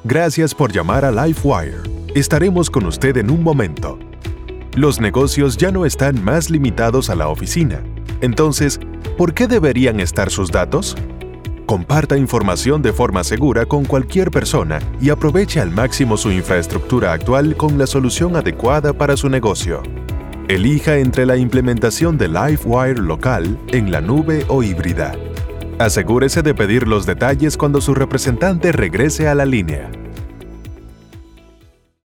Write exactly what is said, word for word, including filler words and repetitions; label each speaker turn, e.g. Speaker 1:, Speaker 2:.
Speaker 1: Gracias por llamar a LifeWire. Estaremos con usted en un momento. Los negocios ya no están más limitados a la oficina. Entonces, ¿por qué deberían estar sus datos? Comparta información de forma segura con cualquier persona y aproveche al máximo su infraestructura actual con la solución adecuada para su negocio. Elija entre la implementación de LifeWire local, en la nube o híbrida. Asegúrese de pedir los detalles cuando su representante regrese a la línea.